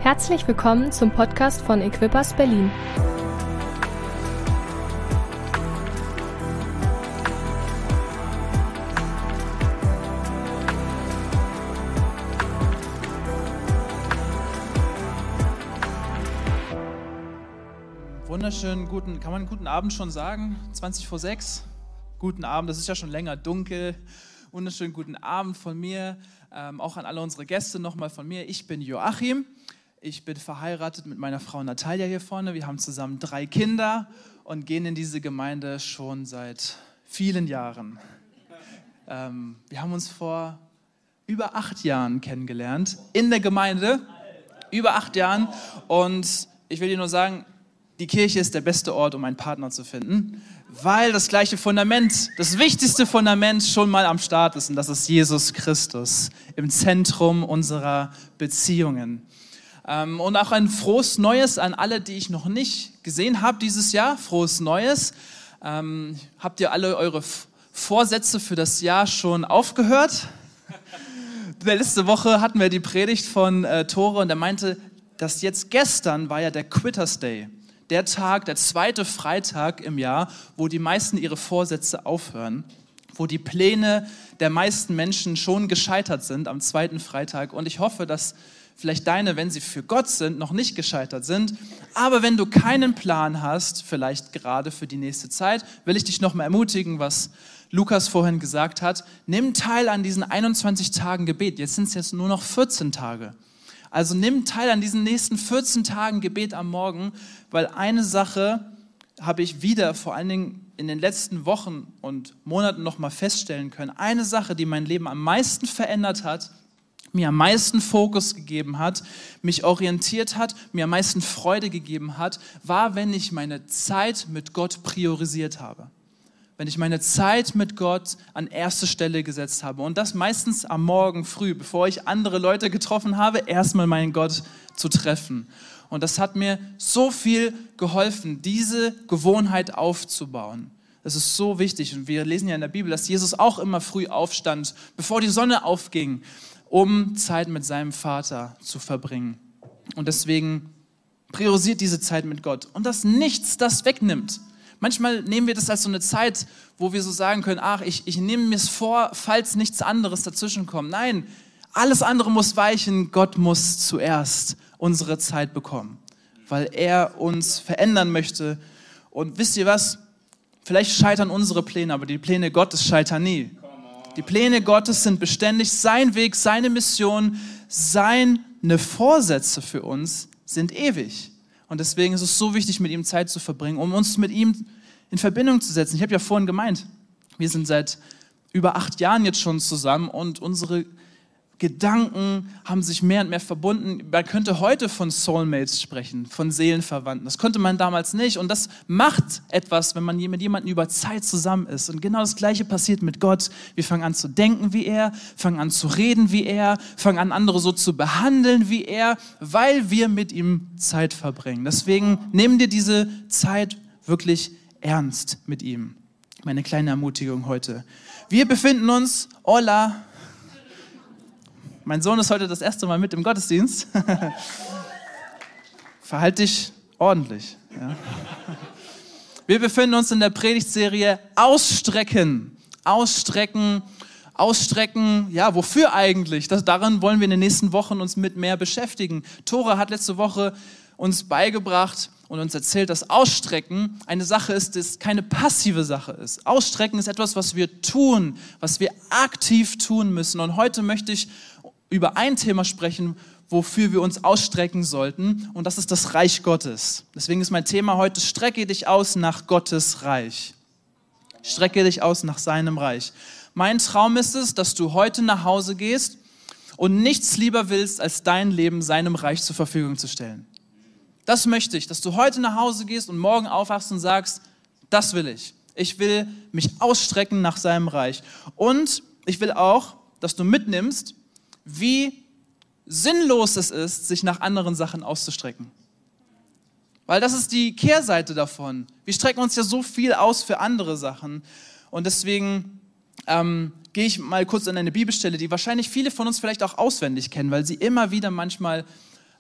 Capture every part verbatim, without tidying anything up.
Herzlich willkommen zum Podcast von Equippers Berlin. Wunderschönen guten, kann man guten Abend schon sagen? zwanzig vor sechs? Guten Abend, das ist ja schon länger dunkel. Wunderschönen guten Abend von mir, ähm, auch an alle unsere Gäste nochmal von mir. Ich bin Joachim, ich bin verheiratet mit meiner Frau Natalia hier vorne. Wir haben zusammen drei Kinder und gehen in diese Gemeinde schon seit vielen Jahren. Ähm, wir haben uns vor über acht Jahren kennengelernt, in der Gemeinde, über acht Jahren. Und ich will dir nur sagen, die Kirche ist der beste Ort, um einen Partner zu finden, weil das gleiche Fundament, das wichtigste Fundament schon mal am Start ist, und das ist Jesus Christus im Zentrum unserer Beziehungen. Und auch ein frohes Neues an alle, die ich noch nicht gesehen habe dieses Jahr. Frohes Neues. Ähm, habt ihr alle eure Vorsätze für das Jahr schon aufgehört? Letzte Woche hatten wir die Predigt von äh, Tore und er meinte, dass jetzt gestern war ja der Quitters Day. Der Tag, der zweite Freitag im Jahr, wo die meisten ihre Vorsätze aufhören, wo die Pläne der meisten Menschen schon gescheitert sind am zweiten Freitag. Und ich hoffe, dass vielleicht deine, wenn sie für Gott sind, noch nicht gescheitert sind. Aber wenn du keinen Plan hast, vielleicht gerade für die nächste Zeit, will ich dich noch mal ermutigen, was Lukas vorhin gesagt hat. Nimm teil an diesen einundzwanzig Tagen Gebet. Jetzt sind es jetzt nur noch vierzehn Tage. Also nimm teil an diesen nächsten vierzehn Tagen Gebet am Morgen, weil eine Sache habe ich wieder, vor allen Dingen in den letzten Wochen und Monaten noch mal feststellen können. Eine Sache, die mein Leben am meisten verändert hat, mir am meisten Fokus gegeben hat, mich orientiert hat, mir am meisten Freude gegeben hat, war, wenn ich meine Zeit mit Gott priorisiert habe. Wenn ich meine Zeit mit Gott an erste Stelle gesetzt habe. Und das meistens am Morgen früh, bevor ich andere Leute getroffen habe, erstmal meinen Gott zu treffen. Und das hat mir so viel geholfen, diese Gewohnheit aufzubauen. Das ist so wichtig. Und wir lesen ja in der Bibel, dass Jesus auch immer früh aufstand, bevor die Sonne aufging, um Zeit mit seinem Vater zu verbringen. Und deswegen priorisiert diese Zeit mit Gott. Und dass nichts das wegnimmt. Manchmal nehmen wir das als so eine Zeit, wo wir so sagen können, ach, ich, ich nehme mir es vor, falls nichts anderes dazwischen kommt. Nein, alles andere muss weichen, Gott muss zuerst unsere Zeit bekommen, weil er uns verändern möchte. Und wisst ihr was? Vielleicht scheitern unsere Pläne, aber die Pläne Gottes scheitern nie. Die Pläne Gottes sind beständig, sein Weg, seine Mission, seine Vorsätze für uns sind ewig. Und deswegen ist es so wichtig, mit ihm Zeit zu verbringen, um uns mit ihm in Verbindung zu setzen. Ich habe ja vorhin gemeint, wir sind seit über acht Jahren jetzt schon zusammen und unsere Gedanken haben sich mehr und mehr verbunden. Man könnte heute von Soulmates sprechen, von Seelenverwandten. Das konnte man damals nicht. Und das macht etwas, wenn man mit jemandem über Zeit zusammen ist. Und genau das Gleiche passiert mit Gott. Wir fangen an zu denken wie er, fangen an zu reden wie er, fangen an, andere so zu behandeln wie er, weil wir mit ihm Zeit verbringen. Deswegen nehmen dir diese Zeit wirklich ernst mit ihm. Meine kleine Ermutigung heute. Wir befinden uns, hola, mein Sohn ist heute das erste Mal mit im Gottesdienst. Verhalt dich ordentlich. Ja. Wir befinden uns in der Predigtserie Ausstrecken. Ausstrecken, Ausstrecken, ja, wofür eigentlich? Das, daran wollen wir in den nächsten Wochen uns mit mehr beschäftigen. Tore hat letzte Woche uns beigebracht und uns erzählt, dass Ausstrecken eine Sache ist, die keine passive Sache ist. Ausstrecken ist etwas, was wir tun, was wir aktiv tun müssen. Und heute möchte ich über ein Thema sprechen, wofür wir uns ausstrecken sollten, und das ist das Reich Gottes. Deswegen ist mein Thema heute, strecke dich aus nach Gottes Reich. Strecke dich aus nach seinem Reich. Mein Traum ist es, dass du heute nach Hause gehst und nichts lieber willst, als dein Leben seinem Reich zur Verfügung zu stellen. Das möchte ich, dass du heute nach Hause gehst und morgen aufwachst und sagst, das will ich. Ich will mich ausstrecken nach seinem Reich. Und ich will auch, dass du mitnimmst, wie sinnlos es ist, sich nach anderen Sachen auszustrecken. Weil das ist die Kehrseite davon. Wir strecken uns ja so viel aus für andere Sachen. Und deswegen ähm, gehe ich mal kurz an eine Bibelstelle, die wahrscheinlich viele von uns vielleicht auch auswendig kennen, weil sie immer wieder manchmal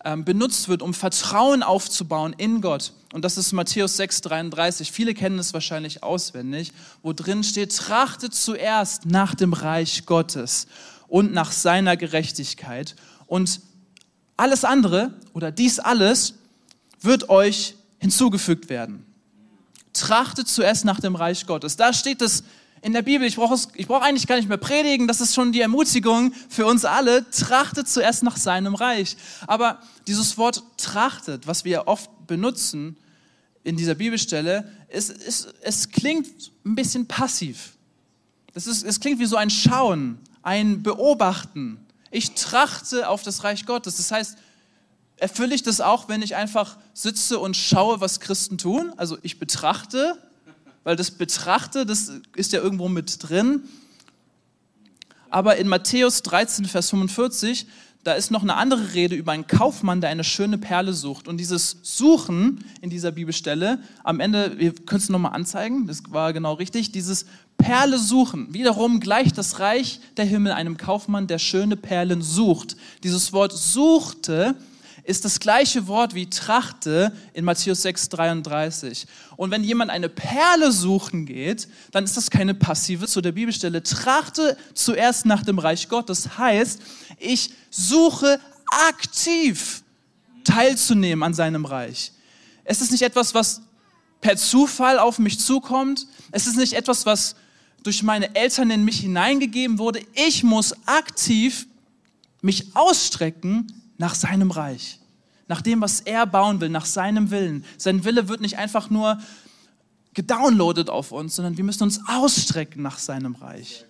ähm, benutzt wird, um Vertrauen aufzubauen in Gott. Und das ist Matthäus sechs dreiunddreißig. Viele kennen es wahrscheinlich auswendig, wo drin steht, trachtet zuerst nach dem Reich Gottes und nach seiner Gerechtigkeit. Und alles andere oder dies alles wird euch hinzugefügt werden. Trachtet zuerst nach dem Reich Gottes. Da steht es in der Bibel, ich brauche ich brauche eigentlich gar nicht mehr predigen, das ist schon die Ermutigung für uns alle, trachtet zuerst nach seinem Reich. Aber dieses Wort trachtet, was wir oft benutzen in dieser Bibelstelle, ist, ist, es klingt ein bisschen passiv. Das ist, es klingt wie so ein Schauen, ein Beobachten. Ich trachte auf das Reich Gottes. Das heißt, erfülle ich das auch, wenn ich einfach sitze und schaue, was Christen tun? Also ich betrachte, weil das Betrachte, das ist ja irgendwo mit drin. Aber in Matthäus dreizehn, Vers fünfundvierzig, da ist noch eine andere Rede über einen Kaufmann, der eine schöne Perle sucht. Und dieses Suchen in dieser Bibelstelle, am Ende, wir können es nochmal anzeigen, das war genau richtig, dieses Perle suchen, wiederum gleicht das Reich der Himmel einem Kaufmann, der schöne Perlen sucht. Dieses Wort suchte ist das gleiche Wort wie trachte in Matthäus sechs dreiunddreißig. Und wenn jemand eine Perle suchen geht, dann ist das keine passive zu der Bibelstelle. Trachte zuerst nach dem Reich Gottes heißt, ich suche aktiv teilzunehmen an seinem Reich. Es ist nicht etwas, was per Zufall auf mich zukommt. Es ist nicht etwas, was durch meine Eltern in mich hineingegeben wurde. Ich muss aktiv mich ausstrecken nach seinem Reich, nach dem, was er bauen will, nach seinem Willen. Sein Wille wird nicht einfach nur gedownloadet auf uns, sondern wir müssen uns ausstrecken nach seinem Reich.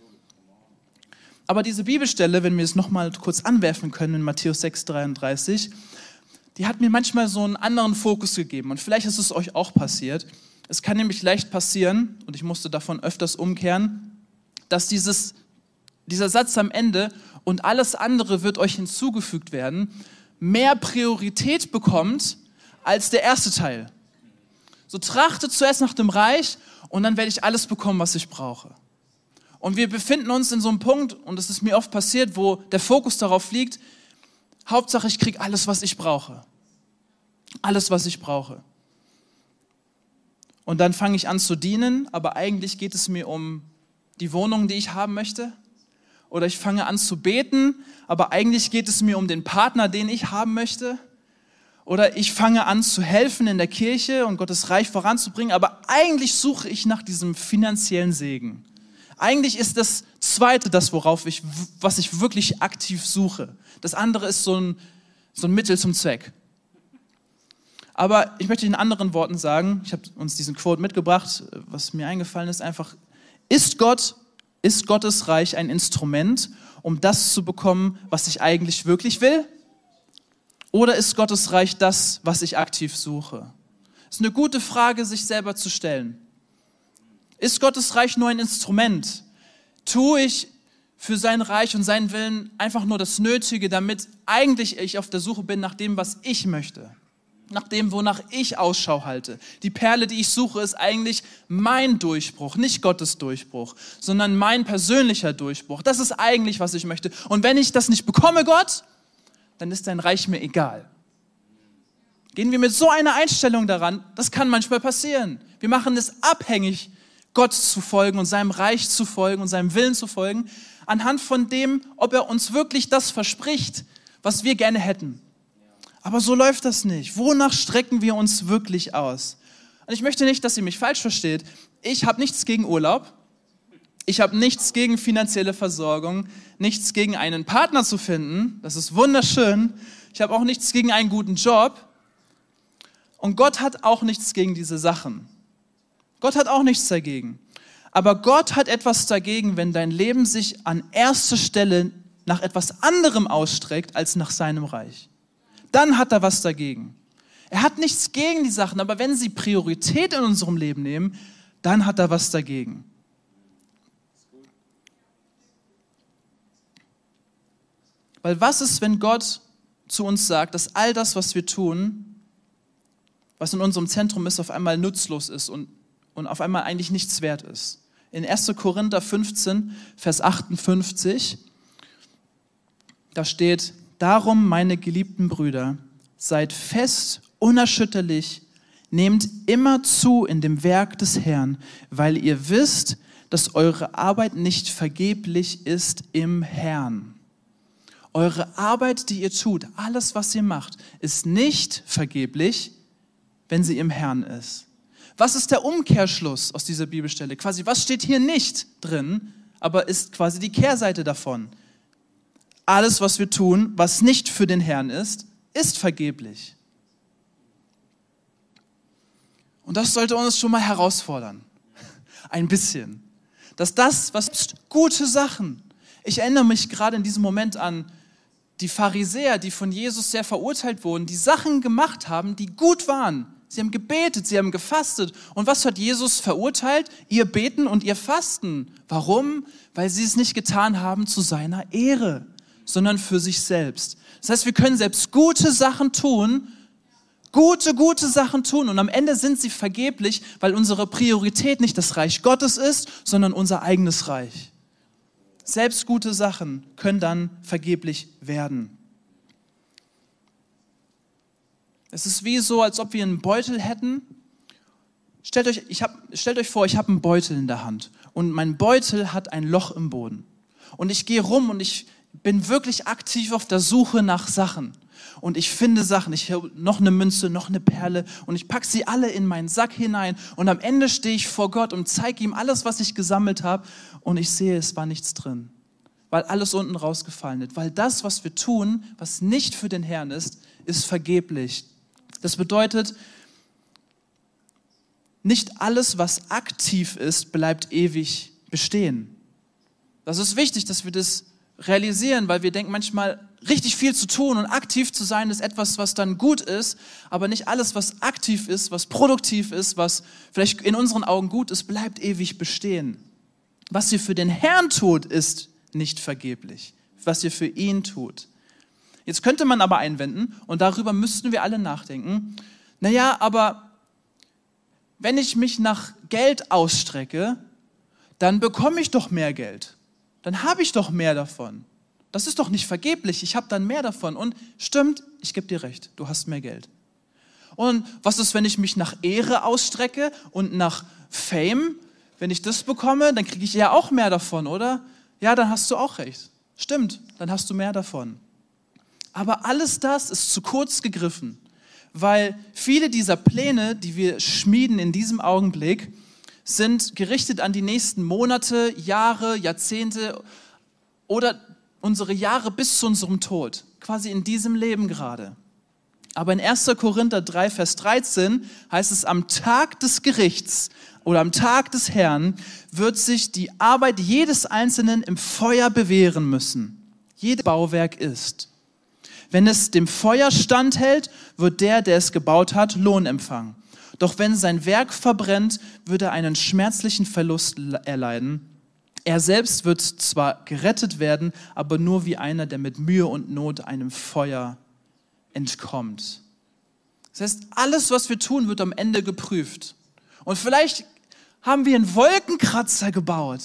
Aber diese Bibelstelle, wenn wir es nochmal kurz anwerfen können in Matthäus sechs dreiunddreißig, die hat mir manchmal so einen anderen Fokus gegeben und vielleicht ist es euch auch passiert. Es kann nämlich leicht passieren, und ich musste davon öfters umkehren, dass dieses, dieser Satz am Ende, und alles andere wird euch hinzugefügt werden, mehr Priorität bekommt als der erste Teil. So trachtet zuerst nach dem Reich und dann werde ich alles bekommen, was ich brauche. Und wir befinden uns in so einem Punkt, und das ist mir oft passiert, wo der Fokus darauf liegt, Hauptsache ich kriege alles, was ich brauche. Alles, was ich brauche. Und dann fange ich an zu dienen, aber eigentlich geht es mir um die Wohnung, die ich haben möchte. Oder ich fange an zu beten, aber eigentlich geht es mir um den Partner, den ich haben möchte. Oder ich fange an zu helfen in der Kirche und Gottes Reich voranzubringen, aber eigentlich suche ich nach diesem finanziellen Segen. Eigentlich ist das Zweite das, worauf ich, was ich wirklich aktiv suche. Das andere ist so ein, so ein Mittel zum Zweck. Aber ich möchte in anderen Worten sagen, ich habe uns diesen Quote mitgebracht, was mir eingefallen ist, einfach, ist Gott, ist Gottes Reich ein Instrument, um das zu bekommen, was ich eigentlich wirklich will? Oder ist Gottes Reich das, was ich aktiv suche? Das ist eine gute Frage, sich selber zu stellen. Ist Gottes Reich nur ein Instrument? Tue ich für sein Reich und seinen Willen einfach nur das Nötige, damit eigentlich ich auf der Suche bin nach dem, was ich möchte? Nach dem, wonach ich Ausschau halte. Die Perle, die ich suche, ist eigentlich mein Durchbruch, nicht Gottes Durchbruch, sondern mein persönlicher Durchbruch. Das ist eigentlich, was ich möchte. Und wenn ich das nicht bekomme, Gott, dann ist dein Reich mir egal. Gehen wir mit so einer Einstellung daran, das kann manchmal passieren. Wir machen es abhängig, Gott zu folgen und seinem Reich zu folgen und seinem Willen zu folgen, anhand von dem, ob er uns wirklich das verspricht, was wir gerne hätten. Aber so läuft das nicht. Wonach strecken wir uns wirklich aus? Und ich möchte nicht, dass ihr mich falsch versteht. Ich habe nichts gegen Urlaub. Ich habe nichts gegen finanzielle Versorgung. Nichts gegen einen Partner zu finden. Das ist wunderschön. Ich habe auch nichts gegen einen guten Job. Und Gott hat auch nichts gegen diese Sachen. Gott hat auch nichts dagegen. Aber Gott hat etwas dagegen, wenn dein Leben sich an erster Stelle nach etwas anderem ausstreckt als nach seinem Reich. Dann hat er was dagegen. Er hat nichts gegen die Sachen, aber wenn sie Priorität in unserem Leben nehmen, dann hat er was dagegen. Weil was ist, wenn Gott zu uns sagt, dass all das, was wir tun, was in unserem Zentrum ist, auf einmal nutzlos ist und, und auf einmal eigentlich nichts wert ist? In erster Korinther fünfzehn, Vers achtundfünfzig, da steht: Darum, meine geliebten Brüder, seid fest, unerschütterlich, nehmt immer zu in dem Werk des Herrn, weil ihr wisst, dass eure Arbeit nicht vergeblich ist im Herrn. Eure Arbeit, die ihr tut, alles, was ihr macht, ist nicht vergeblich, wenn sie im Herrn ist. Was ist der Umkehrschluss aus dieser Bibelstelle? Quasi, was steht hier nicht drin, aber ist quasi die Kehrseite davon? Alles, was wir tun, was nicht für den Herrn ist, ist vergeblich. Und das sollte uns schon mal herausfordern. Ein bisschen. Dass das, was gute Sachen, ich erinnere mich gerade in diesem Moment an die Pharisäer, die von Jesus sehr verurteilt wurden, die Sachen gemacht haben, die gut waren. Sie haben gebetet, sie haben gefastet. Und was hat Jesus verurteilt? Ihr Beten und ihr Fasten. Warum? Weil sie es nicht getan haben zu seiner Ehre, sondern für sich selbst. Das heißt, wir können selbst gute Sachen tun, gute, gute Sachen tun und am Ende sind sie vergeblich, weil unsere Priorität nicht das Reich Gottes ist, sondern unser eigenes Reich. Selbst gute Sachen können dann vergeblich werden. Es ist wie so, als ob wir einen Beutel hätten. Stellt euch, ich hab, stellt euch vor, ich habe einen Beutel in der Hand und mein Beutel hat ein Loch im Boden. Und ich gehe rum und ich bin wirklich aktiv auf der Suche nach Sachen. Und ich finde Sachen, ich habe noch eine Münze, noch eine Perle und ich packe sie alle in meinen Sack hinein und am Ende stehe ich vor Gott und zeige ihm alles, was ich gesammelt habe und ich sehe, es war nichts drin, weil alles unten rausgefallen ist, weil das, was wir tun, was nicht für den Herrn ist, ist vergeblich. Das bedeutet, nicht alles, was aktiv ist, bleibt ewig bestehen. Das ist wichtig, dass wir das realisieren, weil wir denken manchmal, richtig viel zu tun und aktiv zu sein, ist etwas, was dann gut ist, aber nicht alles, was aktiv ist, was produktiv ist, was vielleicht in unseren Augen gut ist, bleibt ewig bestehen. Was ihr für den Herrn tut, ist nicht vergeblich, was ihr für ihn tut. Jetzt könnte man aber einwenden, und darüber müssten wir alle nachdenken, naja, aber wenn ich mich nach Geld ausstrecke, dann bekomme ich doch mehr Geld. Dann habe ich doch mehr davon. Das ist doch nicht vergeblich, ich habe dann mehr davon. Und stimmt, ich gebe dir recht, du hast mehr Geld. Und was ist, wenn ich mich nach Ehre ausstrecke und nach Fame? Wenn ich das bekomme, dann kriege ich ja auch mehr davon, oder? Ja, dann hast du auch recht. Stimmt, dann hast du mehr davon. Aber alles das ist zu kurz gegriffen, weil viele dieser Pläne, die wir schmieden in diesem Augenblick, sind gerichtet an die nächsten Monate, Jahre, Jahrzehnte oder unsere Jahre bis zu unserem Tod, quasi in diesem Leben gerade. Aber in erster Korinther drei, Vers dreizehn heißt es, am Tag des Gerichts oder am Tag des Herrn wird sich die Arbeit jedes Einzelnen im Feuer bewähren müssen. Jedes Bauwerk ist. Wenn es dem Feuer standhält, wird der, der es gebaut hat, Lohn empfangen. Doch wenn sein Werk verbrennt, wird er einen schmerzlichen Verlust erleiden. Er selbst wird zwar gerettet werden, aber nur wie einer, der mit Mühe und Not einem Feuer entkommt. Das heißt, alles, was wir tun, wird am Ende geprüft. Und vielleicht haben wir einen Wolkenkratzer gebaut.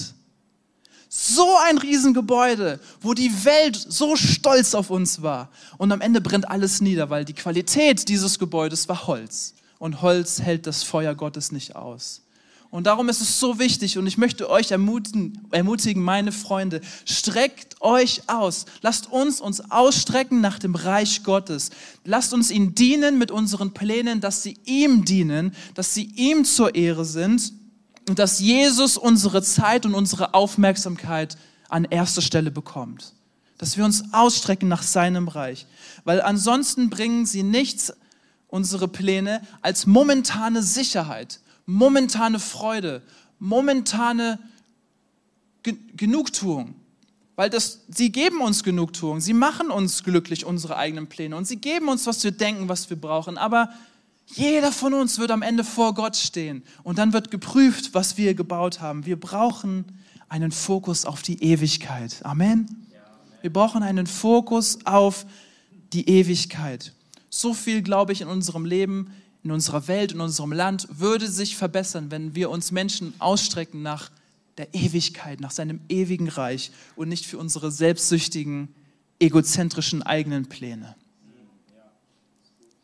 So ein Riesengebäude, wo die Welt so stolz auf uns war. Und am Ende brennt alles nieder, weil die Qualität dieses Gebäudes war Holz. Und Holz hält das Feuer Gottes nicht aus. Und darum ist es so wichtig und ich möchte euch ermutigen, ermutigen, meine Freunde, streckt euch aus. Lasst uns uns ausstrecken nach dem Reich Gottes. Lasst uns ihm dienen mit unseren Plänen, dass sie ihm dienen, dass sie ihm zur Ehre sind und dass Jesus unsere Zeit und unsere Aufmerksamkeit an erster Stelle bekommt. Dass wir uns ausstrecken nach seinem Reich. Weil ansonsten bringen sie nichts, unsere Pläne, als momentane Sicherheit, momentane Freude, momentane Ge- Genugtuung. Weil das, sie geben uns Genugtuung, sie machen uns glücklich, unsere eigenen Pläne. Und sie geben uns, was wir denken, was wir brauchen. Aber jeder von uns wird am Ende vor Gott stehen. Und dann wird geprüft, was wir gebaut haben. Wir brauchen einen Fokus auf die Ewigkeit. Amen? Wir brauchen einen Fokus auf die Ewigkeit. So viel, glaube ich, in unserem Leben, in unserer Welt, in unserem Land würde sich verbessern, wenn wir uns Menschen ausstrecken nach der Ewigkeit, nach seinem ewigen Reich und nicht für unsere selbstsüchtigen, egozentrischen eigenen Pläne.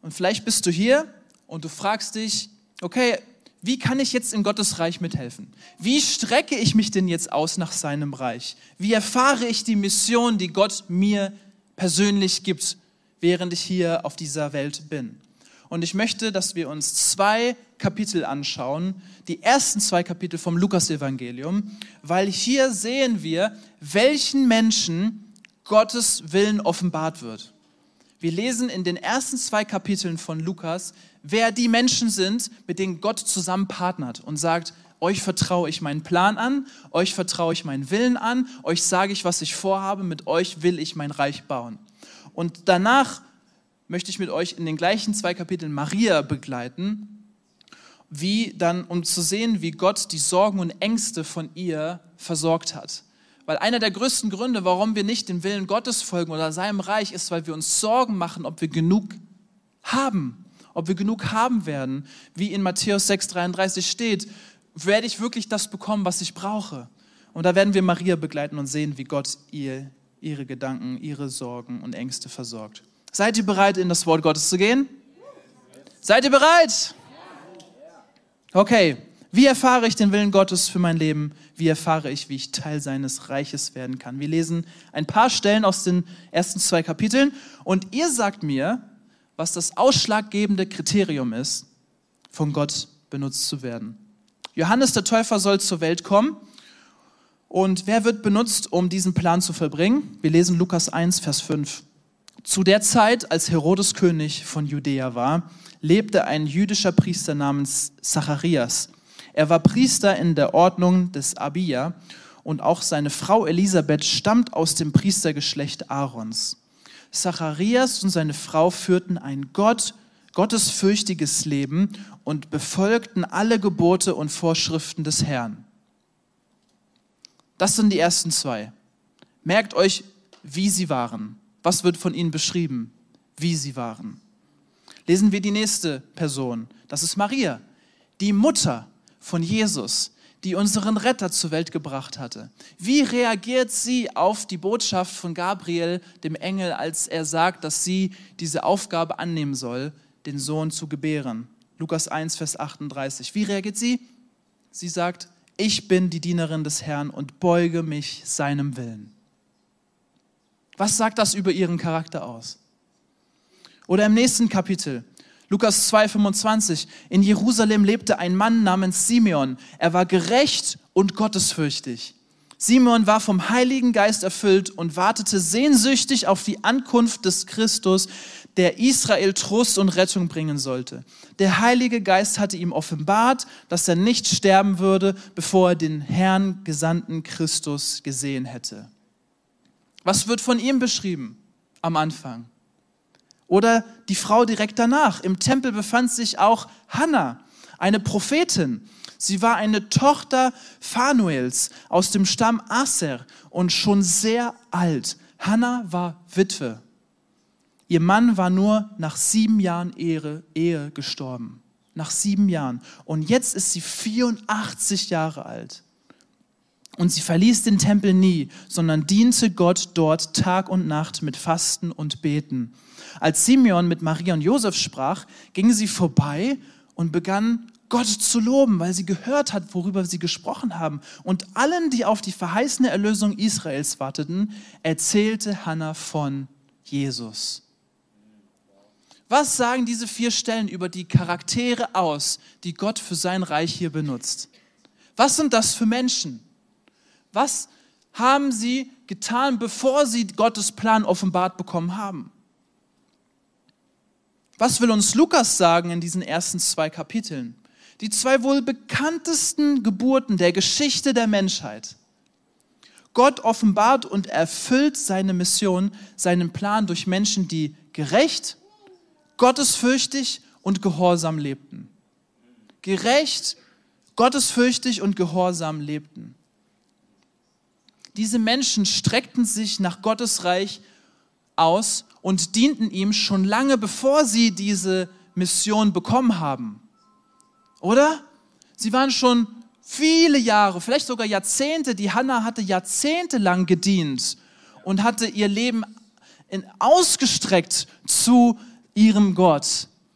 Und vielleicht bist du hier und du fragst dich, okay, wie kann ich jetzt in Gottes Reich mithelfen? Wie strecke ich mich denn jetzt aus nach seinem Reich? Wie erfahre ich die Mission, die Gott mir persönlich gibt, während ich hier auf dieser Welt bin? Und ich möchte, dass wir uns zwei Kapitel anschauen, die ersten zwei Kapitel vom Lukas-Evangelium, weil hier sehen wir, welchen Menschen Gottes Willen offenbart wird. Wir lesen in den ersten zwei Kapiteln von Lukas, wer die Menschen sind, mit denen Gott zusammen partnert und sagt, euch vertraue ich meinen Plan an, euch vertraue ich meinen Willen an, euch sage ich, was ich vorhabe, mit euch will ich mein Reich bauen. Und danach möchte ich mit euch in den gleichen zwei Kapiteln Maria begleiten, wie dann, um zu sehen, wie Gott die Sorgen und Ängste von ihr versorgt hat. Weil einer der größten Gründe, warum wir nicht dem Willen Gottes folgen oder seinem Reich, ist, weil wir uns Sorgen machen, ob wir genug haben, ob wir genug haben werden. Wie in Matthäus sechs dreiunddreißig steht, werde ich wirklich das bekommen, was ich brauche? Und da werden wir Maria begleiten und sehen, wie Gott ihr, ihre Gedanken, ihre Sorgen und Ängste versorgt. Seid ihr bereit, in das Wort Gottes zu gehen? Seid ihr bereit? Okay. Wie erfahre ich den Willen Gottes für mein Leben? Wie erfahre ich, wie ich Teil seines Reiches werden kann? Wir lesen ein paar Stellen aus den ersten zwei Kapiteln und ihr sagt mir, was das ausschlaggebende Kriterium ist, von Gott benutzt zu werden. Johannes der Täufer soll zur Welt kommen und wer wird benutzt, um diesen Plan zu vollbringen? Wir lesen Lukas eins, Vers fünf. Zu der Zeit, als Herodes König von Judäa war, lebte ein jüdischer Priester namens Zacharias. Er war Priester in der Ordnung des Abia und auch seine Frau Elisabeth stammt aus dem Priestergeschlecht Aarons. Zacharias und seine Frau führten ein Gott, gottesfürchtiges Leben und befolgten alle Gebote und Vorschriften des Herrn. Das sind die ersten zwei. Merkt euch, wie sie waren. Was wird von ihnen beschrieben? Wie sie waren. Lesen wir die nächste Person. Das ist Maria, die Mutter von Jesus, die unseren Retter zur Welt gebracht hatte. Wie reagiert sie auf die Botschaft von Gabriel, dem Engel, als er sagt, dass sie diese Aufgabe annehmen soll, den Sohn zu gebären? Lukas eins, Vers achtunddreißig. Wie reagiert sie? Sie sagt, ich bin die Dienerin des Herrn und beuge mich seinem Willen. Was sagt das über ihren Charakter aus? Oder im nächsten Kapitel, Lukas zwei, fünfundzwanzig. In Jerusalem lebte ein Mann namens Simeon. Er war gerecht und gottesfürchtig. Simeon war vom Heiligen Geist erfüllt und wartete sehnsüchtig auf die Ankunft des Christus, der Israel Trost und Rettung bringen sollte. Der Heilige Geist hatte ihm offenbart, dass er nicht sterben würde, bevor er den Herrn gesandten Christus gesehen hätte. Was wird von ihm beschrieben am Anfang? Oder die Frau direkt danach. Im Tempel befand sich auch Hannah, eine Prophetin. Sie war eine Tochter Phanuels aus dem Stamm Aser und schon sehr alt. Hannah war Witwe. Ihr Mann war nur nach sieben Jahren Ehe, Ehe gestorben. Nach sieben Jahren. Und jetzt ist sie vierundachtzig Jahre alt. Und sie verließ den Tempel nie, sondern diente Gott dort Tag und Nacht mit Fasten und Beten. Als Simeon mit Maria und Josef sprach, ging sie vorbei und begann Gott zu loben, weil sie gehört hat, worüber sie gesprochen haben. Und allen, die auf die verheißene Erlösung Israels warteten, erzählte Hannah von Jesus. Was sagen diese vier Stellen über die Charaktere aus, die Gott für sein Reich hier benutzt? Was sind das für Menschen? Was haben sie getan, bevor sie Gottes Plan offenbart bekommen haben? Was will uns Lukas sagen in diesen ersten zwei Kapiteln? Die zwei wohl bekanntesten Geburten der Geschichte der Menschheit. Gott offenbart und erfüllt seine Mission, seinen Plan durch Menschen, die gerecht, gottesfürchtig und gehorsam lebten. Gerecht, gottesfürchtig und gehorsam lebten. Diese Menschen streckten sich nach Gottes Reich aus und dienten ihm schon lange, bevor sie diese Mission bekommen haben. Oder? Sie waren schon viele Jahre, vielleicht sogar Jahrzehnte, die Hannah hatte jahrzehntelang gedient und hatte ihr Leben in, ausgestreckt zu ihrem Gott.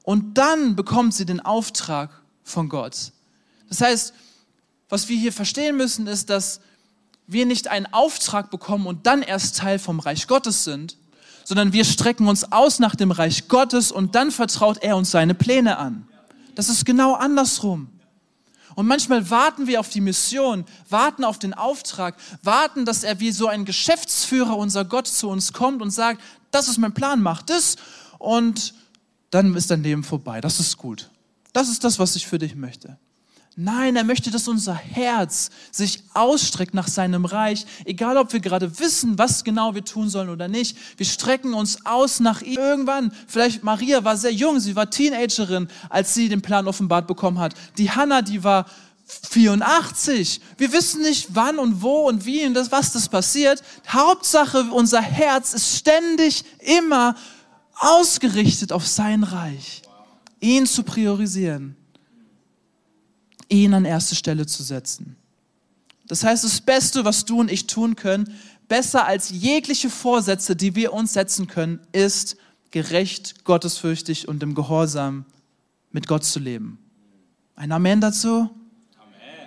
Und dann bekommt sie den Auftrag von Gott. Das heißt, was wir hier verstehen müssen, ist, dass wir nicht einen Auftrag bekommen und dann erst Teil vom Reich Gottes sind, sondern wir strecken uns aus nach dem Reich Gottes und dann vertraut er uns seine Pläne an. Das ist genau andersrum. Und manchmal warten wir auf die Mission, warten auf den Auftrag, warten, dass er wie so ein Geschäftsführer, unser Gott, zu uns kommt und sagt, das ist mein Plan, mach das und dann ist dein Leben vorbei. Das ist gut. Das ist das, was ich für dich möchte. Nein, er möchte, dass unser Herz sich ausstreckt nach seinem Reich, egal ob wir gerade wissen, was genau wir tun sollen oder nicht. Wir strecken uns aus nach ihm. Irgendwann, vielleicht Maria war sehr jung, sie war Teenagerin, als sie den Plan offenbart bekommen hat. Die Hannah, die war vierundachtzig. Wir wissen nicht, wann und wo und wie und das, was das passiert. Hauptsache, unser Herz ist ständig immer ausgerichtet auf sein Reich, ihn zu priorisieren, ihn an erste Stelle zu setzen. Das heißt, das Beste, was du und ich tun können, besser als jegliche Vorsätze, die wir uns setzen können, ist gerecht, gottesfürchtig und im Gehorsam mit Gott zu leben. Ein Amen dazu? Amen.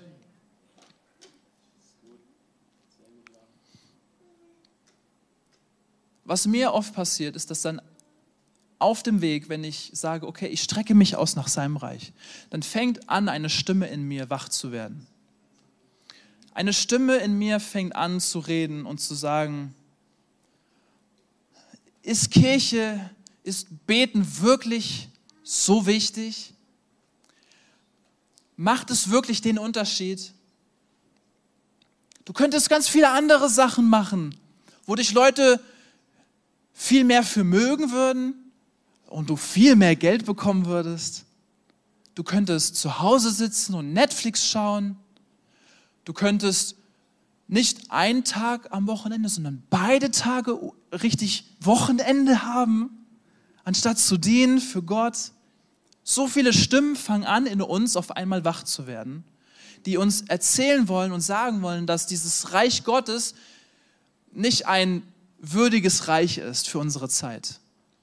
Was mir oft passiert, ist, dass dann auf dem Weg, wenn ich sage, okay, ich strecke mich aus nach seinem Reich, dann fängt an, eine Stimme in mir wach zu werden. Eine Stimme in mir fängt an zu reden und zu sagen, ist Kirche, ist Beten wirklich so wichtig? Macht es wirklich den Unterschied? Du könntest ganz viele andere Sachen machen, wo dich Leute viel mehr für mögen würden und du viel mehr Geld bekommen würdest. Du könntest zu Hause sitzen und Netflix schauen. Du könntest nicht einen Tag am Wochenende, sondern beide Tage richtig Wochenende haben, anstatt zu dienen für Gott. So viele Stimmen fangen an, in uns auf einmal wach zu werden, die uns erzählen wollen und sagen wollen, dass dieses Reich Gottes nicht ein würdiges Reich ist für unsere Zeit.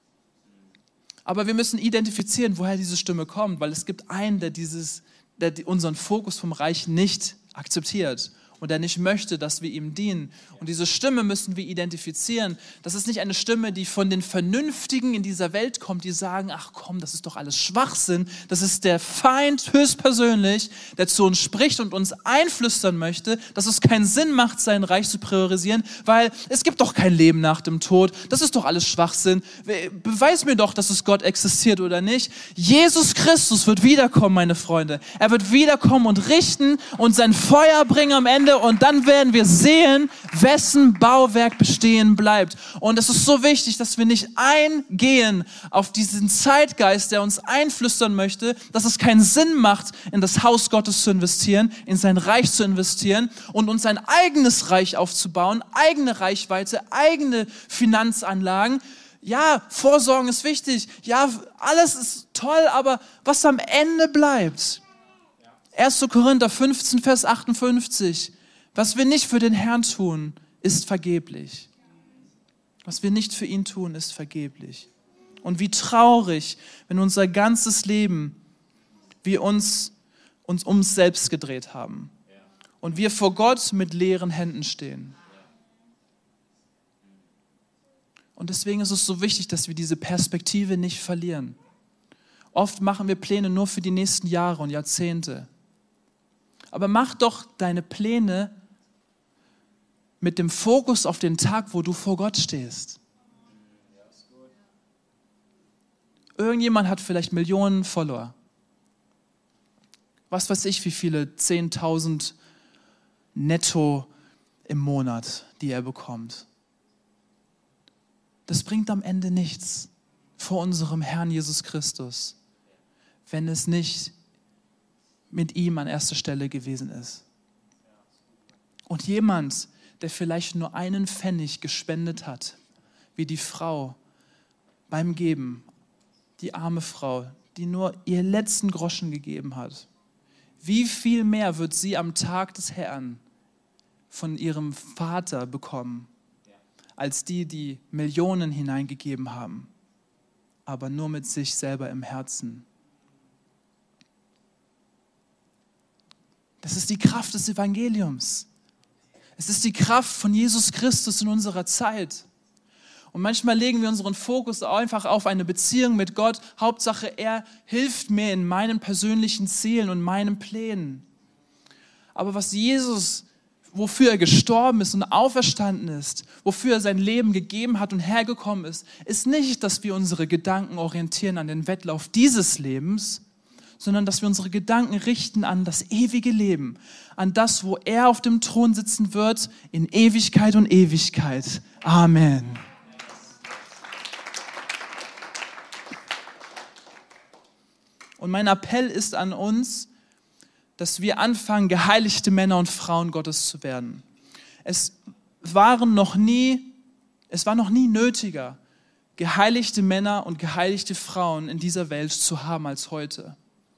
Aber wir müssen identifizieren, woher diese Stimme kommt, weil es gibt einen, der, dieses, der unseren Fokus vom Reich nicht akzeptiert und der nicht möchte, dass wir ihm dienen. Und diese Stimme müssen wir identifizieren. Das ist nicht eine Stimme, die von den Vernünftigen in dieser Welt kommt, die sagen, ach komm, das ist doch alles Schwachsinn. Das ist der Feind höchstpersönlich, der zu uns spricht und uns einflüstern möchte, dass es keinen Sinn macht, sein Reich zu priorisieren, weil es gibt doch kein Leben nach dem Tod. Das ist doch alles Schwachsinn. Beweis mir doch, dass es Gott existiert oder nicht. Jesus Christus wird wiederkommen, meine Freunde. Er wird wiederkommen und richten und sein Feuer bringen am Ende. Und dann werden wir sehen, wessen Bauwerk bestehen bleibt. Und es ist so wichtig, dass wir nicht eingehen auf diesen Zeitgeist, der uns einflüstern möchte, dass es keinen Sinn macht, in das Haus Gottes zu investieren, in sein Reich zu investieren und uns ein eigenes Reich aufzubauen, eigene Reichweite, eigene Finanzanlagen. Ja, Vorsorgen ist wichtig. Ja, alles ist toll, aber was am Ende bleibt? erster Korinther fünfzehn, Vers achtundfünfzig. Was wir nicht für den Herrn tun, ist vergeblich. Was wir nicht für ihn tun, ist vergeblich. Und wie traurig, wenn unser ganzes Leben wir uns, uns um uns selbst gedreht haben und wir vor Gott mit leeren Händen stehen. Und deswegen ist es so wichtig, dass wir diese Perspektive nicht verlieren. Oft machen wir Pläne nur für die nächsten Jahre und Jahrzehnte. Aber mach doch deine Pläne mit dem Fokus auf den Tag, wo du vor Gott stehst. Irgendjemand hat vielleicht Millionen Follower. Was weiß ich, wie viele zehntausend netto im Monat, die er bekommt. Das bringt am Ende nichts vor unserem Herrn Jesus Christus, wenn es nicht mit ihm an erster Stelle gewesen ist. Und jemand, der vielleicht nur einen Pfennig gespendet hat, wie die Frau beim Geben, die arme Frau, die nur ihr letzten Groschen gegeben hat, wie viel mehr wird sie am Tag des Herrn von ihrem Vater bekommen, als die, die Millionen hineingegeben haben? aber nur mit sich selber im Herzen. Das ist die Kraft des Evangeliums. Es ist die Kraft von Jesus Christus in unserer Zeit. Und manchmal legen wir unseren Fokus einfach auf eine Beziehung mit Gott. Hauptsache, er hilft mir in meinen persönlichen Zielen und meinen Plänen. Aber was Jesus, wofür er gestorben ist und auferstanden ist, wofür er sein Leben gegeben hat und hergekommen ist, ist nicht, dass wir unsere Gedanken orientieren an den Wettlauf dieses Lebens, sondern dass wir unsere Gedanken richten an das ewige Leben, an das, wo er auf dem Thron sitzen wird, in Ewigkeit und Ewigkeit. Amen. Und mein Appell ist an uns, dass wir anfangen, geheiligte Männer und Frauen Gottes zu werden. Es waren noch nie, es war noch nie nötiger, geheiligte Männer und geheiligte Frauen in dieser Welt zu haben als heute.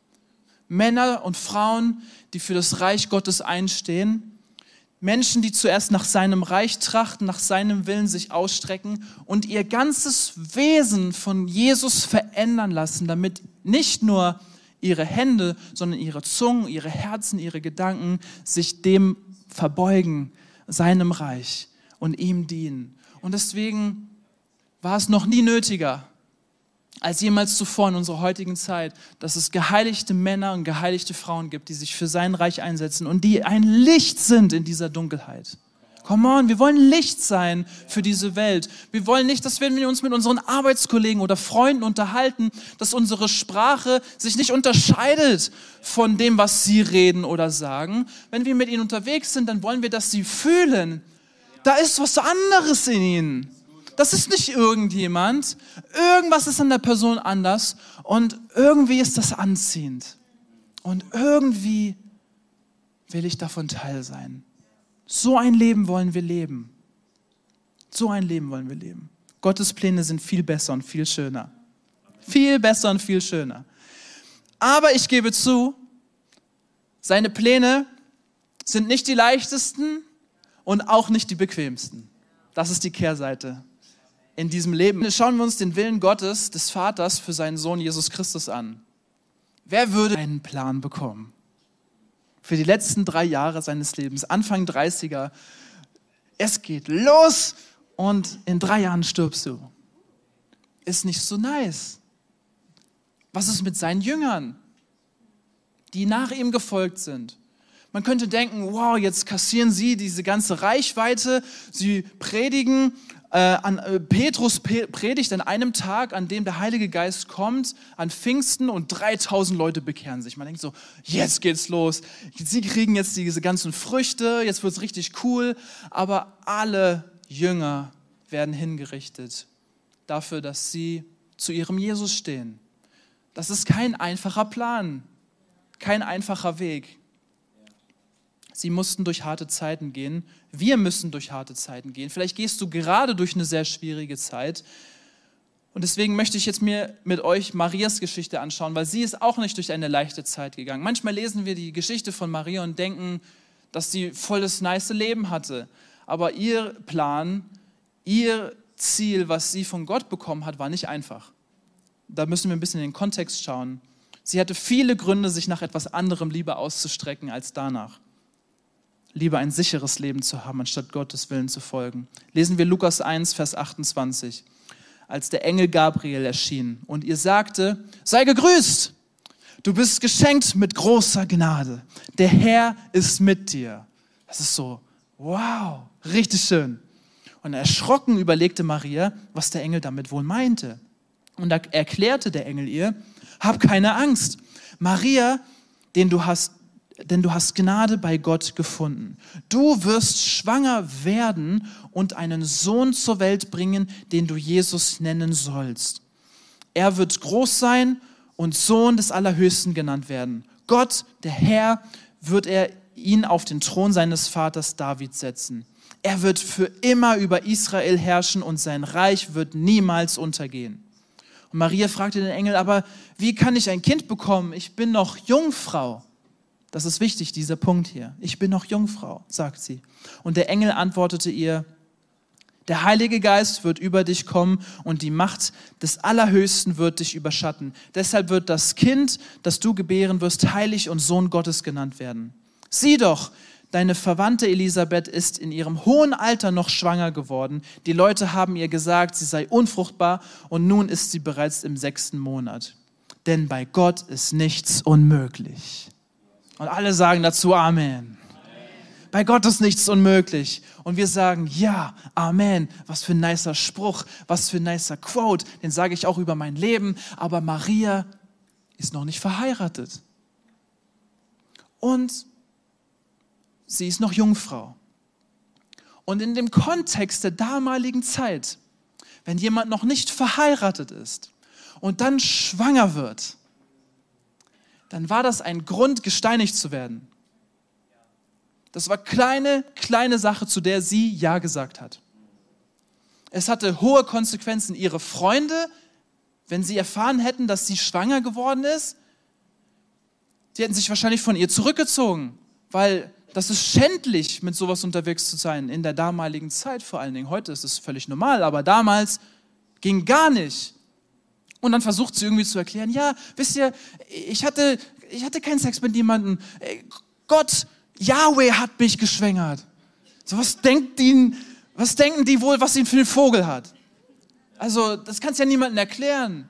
Männer und Frauen, die für das Reich Gottes einstehen, Menschen, die zuerst nach seinem Reich trachten, nach seinem Willen sich ausstrecken und ihr ganzes Wesen von Jesus verändern lassen, damit nicht nur ihre Hände, sondern ihre Zungen, ihre Herzen, ihre Gedanken sich dem verbeugen, seinem Reich und ihm dienen. Und deswegen war es noch nie nötiger, als jemals zuvor in unserer heutigen Zeit, dass es geheiligte Männer und geheiligte Frauen gibt, die sich für sein Reich einsetzen und die ein Licht sind in dieser Dunkelheit. Come on, wir wollen Licht sein für diese Welt. Wir wollen nicht, dass wenn wir uns mit unseren Arbeitskollegen oder Freunden unterhalten, dass unsere Sprache sich nicht unterscheidet von dem, was sie reden oder sagen. Wenn wir mit ihnen unterwegs sind, dann wollen wir, dass sie fühlen, da ist was anderes in ihnen. Das ist nicht irgendjemand. Irgendwas ist an der Person anders und irgendwie ist das anziehend. Und irgendwie will ich davon Teil sein. So ein Leben wollen wir leben. So ein Leben wollen wir leben. Gottes Pläne sind viel besser und viel schöner. Viel besser und viel schöner. Aber ich gebe zu, seine Pläne sind nicht die leichtesten und auch nicht die bequemsten. Das ist die Kehrseite in diesem Leben. Schauen wir uns den Willen Gottes, des Vaters, für seinen Sohn Jesus Christus an. Wer würde einen Plan bekommen? Für die letzten drei Jahre seines Lebens, Anfang dreißiger, es geht los und in drei Jahren stirbst du. Ist nicht so nice. Was ist mit seinen Jüngern, die nach ihm gefolgt sind? Man könnte denken, wow, jetzt kassieren sie diese ganze Reichweite, sie predigen, äh, an, äh, Petrus predigt an einem Tag, an dem der Heilige Geist kommt, an Pfingsten und dreitausend Leute bekehren sich. Man denkt so, jetzt geht's los, sie kriegen jetzt diese ganzen Früchte, jetzt wird's richtig cool, aber alle Jünger werden hingerichtet dafür, dass sie zu ihrem Jesus stehen. Das ist kein einfacher Plan, kein einfacher Weg. Sie mussten durch harte Zeiten gehen. Wir müssen durch harte Zeiten gehen. Vielleicht gehst du gerade durch eine sehr schwierige Zeit. Und deswegen möchte ich jetzt mir mit euch Marias Geschichte anschauen, weil sie ist auch nicht durch eine leichte Zeit gegangen. Manchmal lesen wir die Geschichte von Maria und denken, dass sie voll das nice Leben hatte. Aber ihr Plan, ihr Ziel, was sie von Gott bekommen hat, war nicht einfach. Da müssen wir ein bisschen in den Kontext schauen. Sie hatte viele Gründe, sich nach etwas anderem lieber auszustrecken als danach. Lieber ein sicheres Leben zu haben, anstatt Gottes Willen zu folgen. Lesen wir Lukas eins, Vers achtundzwanzig. Als der Engel Gabriel erschien und ihr sagte, sei gegrüßt, du bist geschenkt mit großer Gnade. Der Herr ist mit dir. Das ist so, wow, richtig schön. Und erschrocken überlegte Maria, was der Engel damit wohl meinte. Und da erklärte der Engel ihr, hab keine Angst, Maria, den du hast, denn du hast Gnade bei Gott gefunden. Du wirst schwanger werden und einen Sohn zur Welt bringen, den du Jesus nennen sollst. Er wird groß sein und Sohn des Allerhöchsten genannt werden. Gott, der Herr, wird er ihn auf den Thron seines Vaters David setzen. Er wird für immer über Israel herrschen und sein Reich wird niemals untergehen. Und Maria fragte den Engel, aber wie kann ich ein Kind bekommen? Ich bin noch Jungfrau. Das ist wichtig, dieser Punkt hier. Ich bin noch Jungfrau, sagt sie. Und der Engel antwortete ihr, Der Heilige Geist wird über dich kommen und die Macht des Allerhöchsten wird dich überschatten. Deshalb wird das Kind, das du gebären wirst, heilig und Sohn Gottes genannt werden. Sieh doch, deine Verwandte Elisabeth ist in ihrem hohen Alter noch schwanger geworden. Die Leute haben ihr gesagt, sie sei unfruchtbar und nun ist sie bereits im sechsten Monat. Denn bei Gott ist nichts unmöglich. Und alle sagen dazu Amen. Bei Gott ist nichts unmöglich. Und wir sagen, ja, Amen. Was für ein nicer Spruch, was für ein nicer Quote. Den sage ich auch über mein Leben. Aber Maria ist noch nicht verheiratet. Und sie ist noch Jungfrau. Und in dem Kontext der damaligen Zeit, wenn jemand noch nicht verheiratet ist und dann schwanger wird, dann war das ein Grund, gesteinigt zu werden. Das war kleine, kleine Sache, zu der sie Ja gesagt hat. Es hatte hohe Konsequenzen. Ihre Freunde, wenn sie erfahren hätten, dass sie schwanger geworden ist, die hätten sich wahrscheinlich von ihr zurückgezogen, weil das ist schändlich, mit sowas unterwegs zu sein, in der damaligen Zeit vor allen Dingen. Heute ist es völlig normal, aber damals ging gar nicht. Und dann versucht sie irgendwie zu erklären, ja, wisst ihr, ich hatte, ich hatte keinen Sex mit jemandem. Gott, Yahweh hat mich geschwängert. So, was denkt die, was denken die wohl, was ihn für einen Vogel hat? Also, das kannst ja niemandem erklären.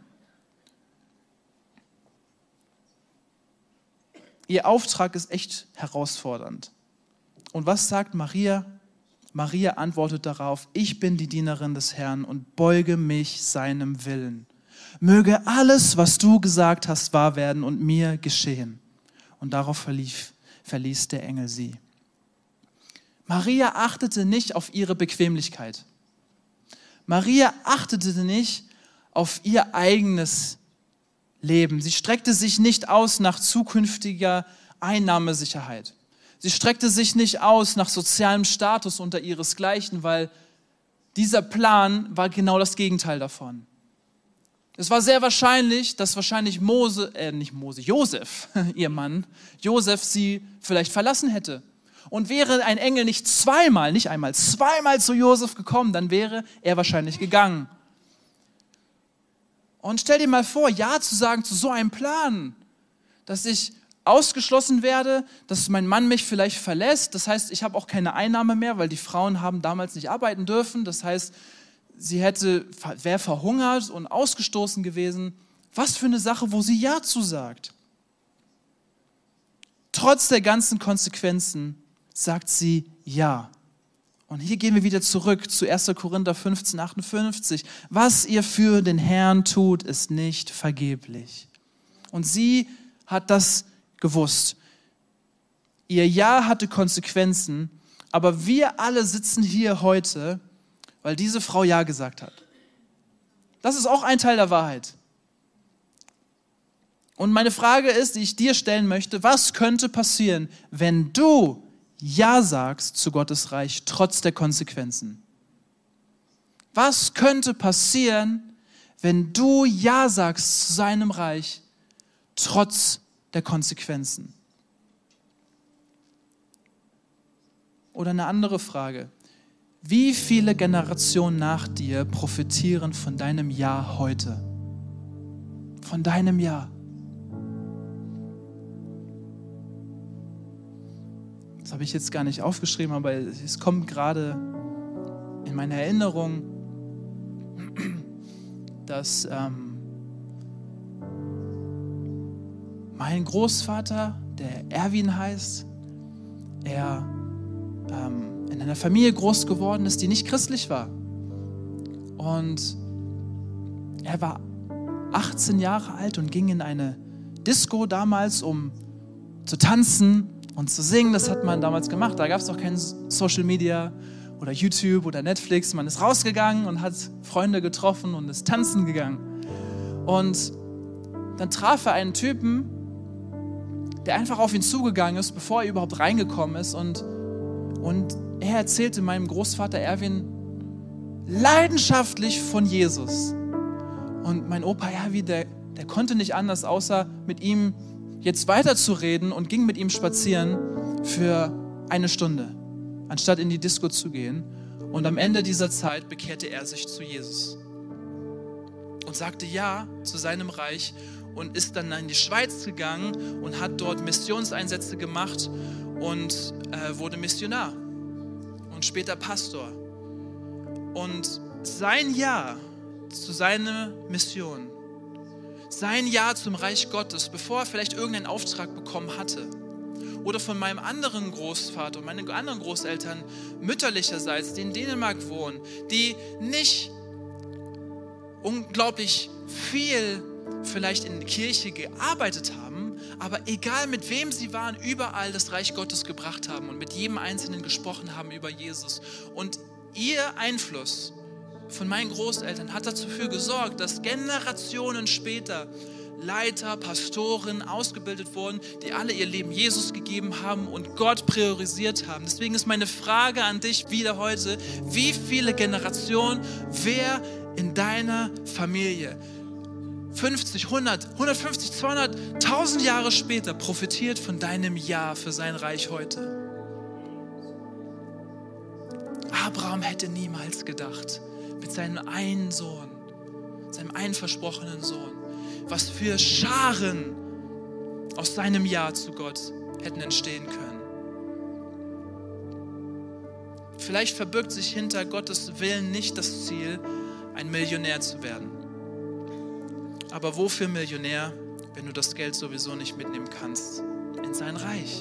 Ihr Auftrag ist echt herausfordernd. Und was sagt Maria? Maria antwortet darauf, ich bin die Dienerin des Herrn und beuge mich seinem Willen. Möge alles, was du gesagt hast, wahr werden und mir geschehen. Und darauf verlief, verließ der Engel sie. Maria achtete nicht auf ihre Bequemlichkeit. Maria achtete nicht auf ihr eigenes Leben. Sie streckte sich nicht aus nach zukünftiger Einnahmesicherheit. Sie streckte sich nicht aus nach sozialem Status unter ihresgleichen, weil dieser Plan war genau das Gegenteil davon. Es war sehr wahrscheinlich, dass wahrscheinlich Mose, äh nicht Mose, Josef, ihr Mann, Josef sie vielleicht verlassen hätte. Und wäre ein Engel nicht zweimal, nicht einmal, zweimal zu Josef gekommen, dann wäre er wahrscheinlich gegangen. Und stell dir mal vor, Ja zu sagen zu so einem Plan, dass ich ausgeschlossen werde, dass mein Mann mich vielleicht verlässt. Das heißt, ich habe auch keine Einnahme mehr, weil die Frauen haben damals nicht arbeiten dürfen. Das heißt, sie hätte, wäre verhungert und ausgestoßen gewesen. Was für eine Sache, wo sie Ja zu sagt. Trotz der ganzen Konsequenzen sagt sie Ja. Und hier gehen wir wieder zurück zu erster Korinther fünfzehn, achtundfünfzig. Was ihr für den Herrn tut, ist nicht vergeblich. Und sie hat das gewusst. Ihr Ja hatte Konsequenzen, aber wir alle sitzen hier heute, weil diese Frau Ja gesagt hat. Das ist auch ein Teil der Wahrheit. Und meine Frage ist, die ich dir stellen möchte, was könnte passieren, wenn du Ja sagst zu Gottes Reich, trotz der Konsequenzen? Was könnte passieren, wenn du Ja sagst zu seinem Reich, trotz der Konsequenzen? Oder eine andere Frage. Wie viele Generationen nach dir profitieren von deinem Ja heute? Von deinem Ja. Das habe ich jetzt gar nicht aufgeschrieben, aber es kommt gerade in meine Erinnerung, dass ähm, mein Großvater, der Erwin heißt, er ähm, in einer Familie groß geworden ist, die nicht christlich war. Und er war achtzehn Jahre alt und ging in eine Disco damals, um zu tanzen und zu singen. Das hat man damals gemacht. Da gab es auch kein Social Media oder YouTube oder Netflix. Man ist rausgegangen und hat Freunde getroffen und ist tanzen gegangen. Und dann traf er einen Typen, der einfach auf ihn zugegangen ist, bevor er überhaupt reingekommen ist. Und, und er erzählte meinem Großvater Erwin leidenschaftlich von Jesus. Und mein Opa Erwin, der, der konnte nicht anders, außer mit ihm jetzt weiterzureden und ging mit ihm spazieren für eine Stunde, anstatt in die Disco zu gehen. Und am Ende dieser Zeit bekehrte er sich zu Jesus und sagte Ja zu seinem Reich und ist dann in die Schweiz gegangen und hat dort Missionseinsätze gemacht und äh, wurde Missionar und später Pastor. Und sein Ja zu seiner Mission, sein Ja zum Reich Gottes, bevor er vielleicht irgendeinen Auftrag bekommen hatte, oder von meinem anderen Großvater und meinen anderen Großeltern mütterlicherseits, die in Dänemark wohnen, die nicht unglaublich viel vielleicht in der Kirche gearbeitet haben, aber egal mit wem sie waren, überall das Reich Gottes gebracht haben und mit jedem Einzelnen gesprochen haben über Jesus. Und ihr Einfluss von meinen Großeltern hat dafür gesorgt, dass Generationen später Leiter, Pastoren ausgebildet wurden, die alle ihr Leben Jesus gegeben haben und Gott priorisiert haben. Deswegen ist meine Frage an dich wieder heute: Wie viele Generationen, wer in deiner Familie fünfzig, hundert, hundertfünfzig, zweihundert, tausend Jahre später profitiert von deinem Ja für sein Reich heute? Abraham hätte niemals gedacht, mit seinem einen Sohn, seinem einen versprochenen Sohn, was für Scharen aus seinem Ja zu Gott hätten entstehen können. Vielleicht verbirgt sich hinter Gottes Willen nicht das Ziel, ein Millionär zu werden. Aber wofür Millionär, wenn du das Geld sowieso nicht mitnehmen kannst in sein Reich?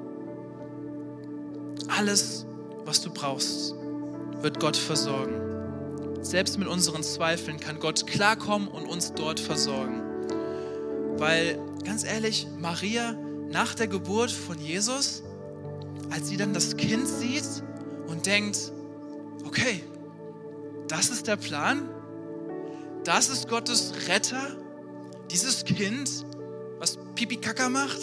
Alles, was du brauchst, wird Gott versorgen. Selbst mit unseren Zweifeln kann Gott klarkommen und uns dort versorgen. Weil, ganz ehrlich, Maria nach der Geburt von Jesus, als sie dann das Kind sieht und denkt, okay, das ist der Plan, das ist Gottes Retter, dieses Kind, was Pipi Kaka macht,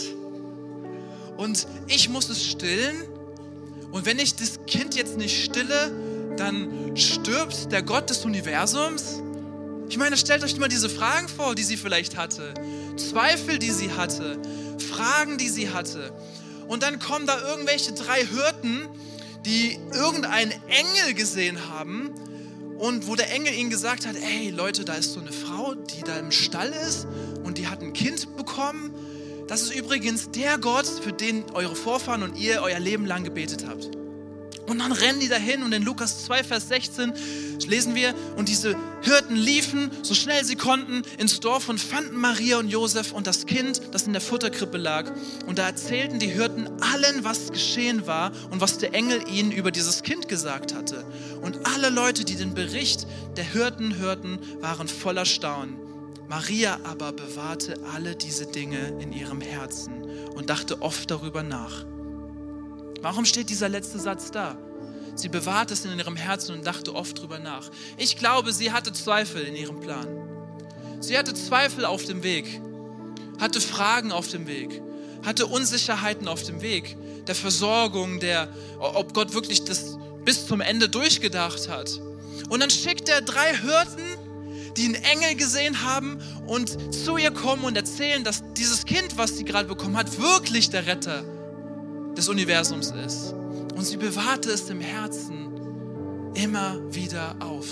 und ich muss es stillen, und wenn ich das Kind jetzt nicht stille, dann stirbt der Gott des Universums. Ich meine, stellt euch mal diese Fragen vor, die sie vielleicht hatte. Zweifel, die sie hatte. Fragen, die sie hatte. Und dann kommen da irgendwelche drei Hirten, die irgendeinen Engel gesehen haben und wo der Engel ihnen gesagt hat, ey Leute, da ist so eine Frau, die da im Stall ist und die hat ein Kind bekommen. Das ist übrigens der Gott, für den eure Vorfahren und ihr euer Leben lang gebetet habt. Und dann rennen die dahin und in Lukas zwei, Vers sechzehn lesen wir, und diese Hirten liefen, so schnell sie konnten, ins Dorf und fanden Maria und Josef und das Kind, das in der Futterkrippe lag. Und da erzählten die Hirten allen, was geschehen war und was der Engel ihnen über dieses Kind gesagt hatte. Und alle Leute, die den Bericht der Hirten hörten, waren voller Staunen. Maria aber bewahrte alle diese Dinge in ihrem Herzen und dachte oft darüber nach. Warum steht dieser letzte Satz da? Sie bewahrte es in ihrem Herzen und dachte oft darüber nach. Ich glaube, sie hatte Zweifel in ihrem Plan. Sie hatte Zweifel auf dem Weg, hatte Fragen auf dem Weg, hatte Unsicherheiten auf dem Weg, der Versorgung, der, ob Gott wirklich das bis zum Ende durchgedacht hat. Und dann schickt er drei Hirten, die einen Engel gesehen haben und zu ihr kommen und erzählen, dass dieses Kind, was sie gerade bekommen hat, wirklich der Retter des Universums ist. Und sie bewahrte es im Herzen immer wieder auf.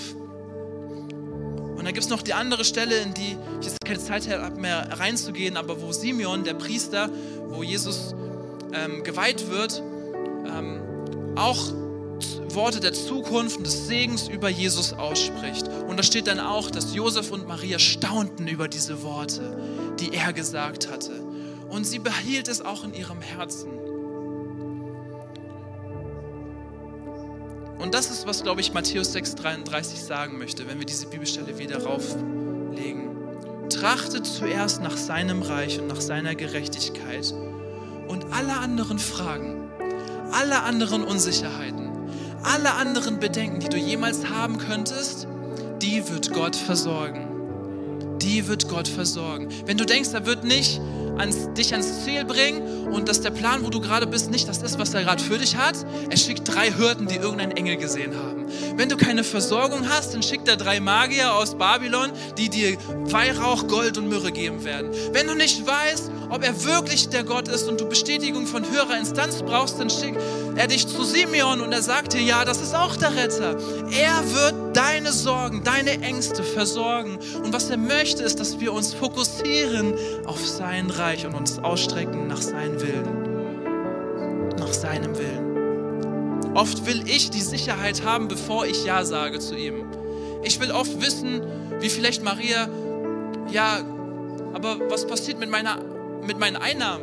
Und dann gibt es noch die andere Stelle, in die ich jetzt keine Zeit habe mehr reinzugehen, aber wo Simeon, der Priester, wo Jesus ähm, geweiht wird, ähm, auch Worte der Zukunft und des Segens über Jesus ausspricht. Und da steht dann auch, dass Josef und Maria staunten über diese Worte, die er gesagt hatte. Und sie behielt es auch in ihrem Herzen. Und das ist, was, glaube ich, Matthäus sechs dreiunddreißig sagen möchte, wenn wir diese Bibelstelle wieder rauflegen. Trachtet zuerst nach seinem Reich und nach seiner Gerechtigkeit und alle anderen Fragen, alle anderen Unsicherheiten, alle anderen Bedenken, die du jemals haben könntest, die wird Gott versorgen. Die wird Gott versorgen. Wenn du denkst, er wird nicht ans, dich ans Ziel bringen und dass der Plan, wo du gerade bist, nicht das ist, was er gerade für dich hat, er schickt drei Hirten, die irgendeinen Engel gesehen haben. Wenn du keine Versorgung hast, dann schickt er drei Magier aus Babylon, die dir Weihrauch, Gold und Myrrhe geben werden. Wenn du nicht weißt, ob er wirklich der Gott ist und du Bestätigung von höherer Instanz brauchst, dann schickt er dich zu Simeon und er sagt dir, ja, das ist auch der Retter. Er wird deine Sorgen, deine Ängste versorgen. Und was er möchte, ist, dass wir uns fokussieren auf sein Reich und uns ausstrecken nach seinem Willen. Nach seinem Willen. Oft will ich die Sicherheit haben, bevor ich Ja sage zu ihm. Ich will oft wissen, wie vielleicht Maria, ja, aber was passiert mit, meiner, mit meinen Einnahmen?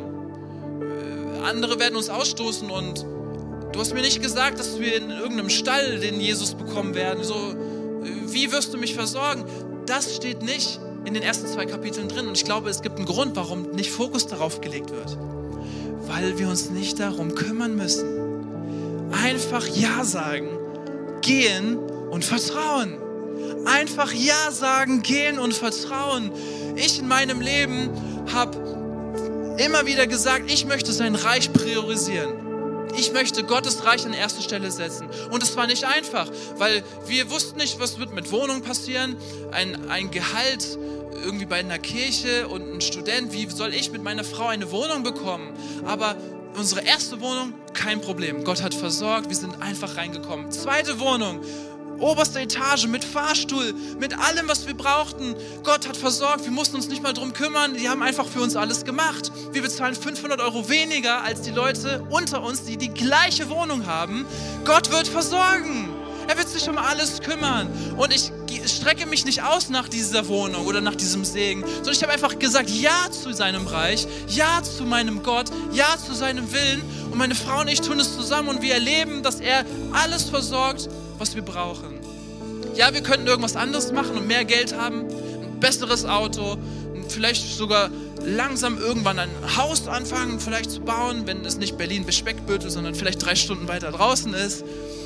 Äh, andere werden uns ausstoßen und du hast mir nicht gesagt, dass wir in irgendeinem Stall den Jesus bekommen werden. So, äh, wie wirst du mich versorgen? Das steht nicht in den ersten zwei Kapiteln drin. Und ich glaube, es gibt einen Grund, warum nicht Fokus darauf gelegt wird. Weil wir uns nicht darum kümmern müssen. Einfach Ja sagen, gehen und vertrauen. Einfach Ja sagen, gehen und vertrauen. Ich in meinem Leben habe immer wieder gesagt, ich möchte sein Reich priorisieren. Ich möchte Gottes Reich an erste Stelle setzen. Und es war nicht einfach, weil wir wussten nicht, was wird mit Wohnung passieren. Ein, ein Gehalt irgendwie bei einer Kirche und ein Student, wie soll ich mit meiner Frau eine Wohnung bekommen? Aber unsere erste Wohnung, kein Problem. Gott hat versorgt, wir sind einfach reingekommen. Zweite Wohnung, oberste Etage mit Fahrstuhl, mit allem, was wir brauchten. Gott hat versorgt, wir mussten uns nicht mal drum kümmern. Die haben einfach für uns alles gemacht. Wir bezahlen fünfhundert Euro weniger als die Leute unter uns, die die gleiche Wohnung haben. Gott wird versorgen. Er wird sich um alles kümmern. Und ich strecke mich nicht aus nach dieser Wohnung oder nach diesem Segen, sondern ich habe einfach gesagt, ja zu seinem Reich, ja zu meinem Gott, ja zu seinem Willen. Und meine Frau und ich tun es zusammen und wir erleben, dass er alles versorgt, was wir brauchen. Ja, wir könnten irgendwas anderes machen und mehr Geld haben, ein besseres Auto, vielleicht sogar langsam irgendwann ein Haus anfangen, vielleicht zu bauen, wenn es nicht Berlin-Speckgürtel, sondern vielleicht drei Stunden weiter draußen ist.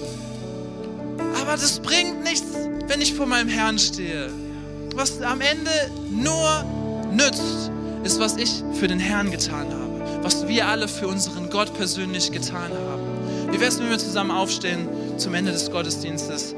Aber das bringt nichts, wenn ich vor meinem Herrn stehe. Was am Ende nur nützt, ist, was ich für den Herrn getan habe. Was wir alle für unseren Gott persönlich getan haben. Wie wäre es, wenn wir zusammen aufstehen zum Ende des Gottesdienstes?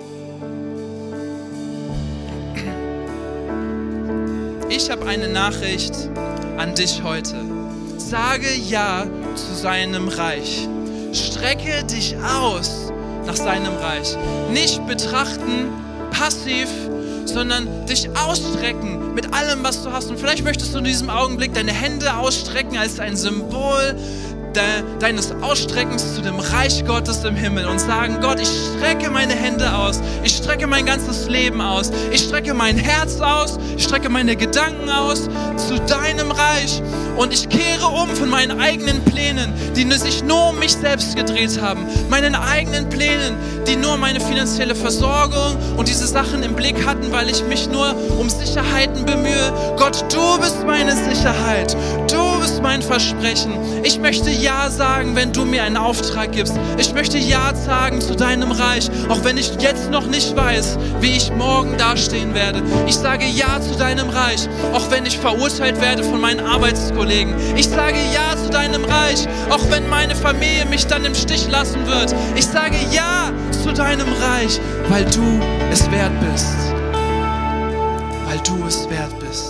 Ich habe eine Nachricht an dich heute. Sage Ja zu seinem Reich. Strecke dich aus nach seinem Reich. Nicht betrachten, passiv, sondern dich ausstrecken mit allem, was du hast. Und vielleicht möchtest du in diesem Augenblick deine Hände ausstrecken als ein Symbol de, deines Ausstreckens zu dem Reich Gottes im Himmel und sagen, Gott, ich strecke meine Hände aus, ich strecke mein ganzes Leben aus, ich strecke mein Herz aus, ich strecke meine Gedanken aus zu deinem Reich und ich kehre um von meinen eigenen Plänen, die sich nur um mich selbst gedreht haben, meinen eigenen Plänen, die nur meine finanzielle Versorgung und diese Sachen im Blick hatten, weil ich mich nur um Sicherheiten bemühe. Gott, du bist meine Sicherheit, du bist mein Versprechen. Ich möchte Ja sagen, wenn du mir einen Auftrag gibst. Ich möchte Ja sagen zu deinem Reich, auch wenn ich jetzt noch nicht weiß, wie ich morgen dastehen werde. Ich sage Ja zu deinem Reich, auch wenn ich verurteilt werde von meinen Arbeitskollegen. Ich sage Ja zu deinem Reich, auch wenn meine Familie mich dann im Stich lassen wird. Ich sage Ja zu deinem Reich, weil du es wert bist. Weil du es wert bist.